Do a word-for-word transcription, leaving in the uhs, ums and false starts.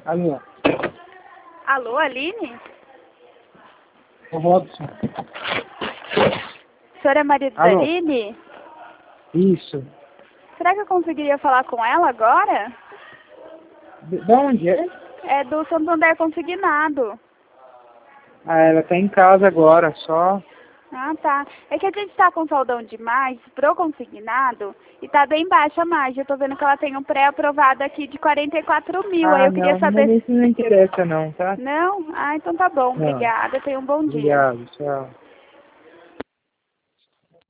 Alô? Alô, Aline? O Robson. A senhora é marido da Alô? Aline? Isso. Será que eu conseguiria falar com ela agora? De de onde é? É do Santander Consignado. Ah, ela tá em casa agora, só. Ah, tá. É que a gente tá com saldão demais pro consignado e tá bem baixa a margem. Eu tô vendo que ela tem um pré-aprovado aqui de quarenta e quatro mil. Aí Ah, eu queria não, saber... mas isso não interessa não, tá? Não? Ah, então tá bom. Não. Obrigada. Tenha um bom dia. Obrigado, tchau.